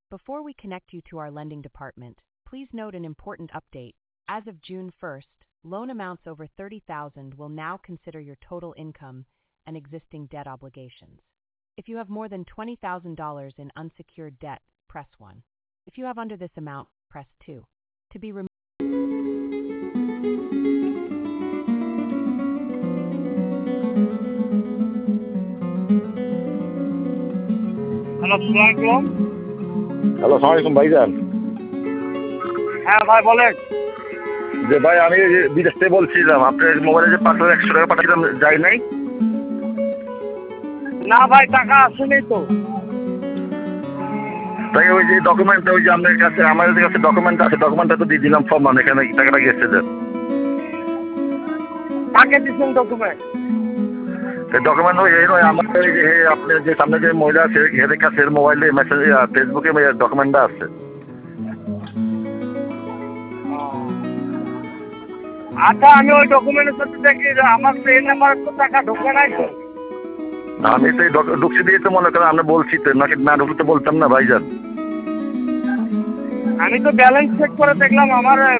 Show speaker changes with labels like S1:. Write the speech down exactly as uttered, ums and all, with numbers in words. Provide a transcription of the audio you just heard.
S1: Before we connect you to our lending department, please note an important update. As of June first, loan amounts over thirty thousand dollars will now consider your total income and existing debt obligations. If you have more than twenty thousand dollars in unsecured debt, press one. If you have under this amount, press two. To be removed.
S2: Hello, আসসালামু আলাইকুম।
S3: Hello, আসসালামু আলাইকুম ভাইজান।
S2: হ্যাঁ ভাই বলেন।
S3: যে ভাই আমি এই যে বিদেশ থেকে বলছিলাম, আপনার মোবাইলে যে পাঁচ হাজার একশো টাকা পাঠিয়েছিলাম যায় নাই?
S2: না ভাই, টাকা আসেনি তো।
S3: তাই ওই যে ডকুমেন্টটা, ওই যে আপনার কাছে আমাদের কাছে ডকুমেন্ট আছে, ডকুমেন্টটা তো দিয়ে দিলাম ফর্ম, এখানে টাকাটা গেছে যে
S2: কাকে দিচ্ছেন ডকুমেন্ট?
S3: ডকুমেন্ট ওই নয় আমাদের যে আপনার যে সামনে যে মহিলা আছে এদের কাছে মোবাইলে মেসেজ ফেসবুকে ডকুমেন্টটা আছে।
S2: আচ্ছা, আমি ওই ডকুমেন্টের সাথে দেখি আমার তো এই নাম্বার তো টাকা ঢোকে নাই তো।
S3: আমি তো এই ঢুকছি দিয়ে তো মনে করেন আমরা বলছি তো, নাকি না ঢুকতে বলতাম না ভাইজান।
S2: আমি তো ব্যালেন্স চেক করে দেখলাম আমার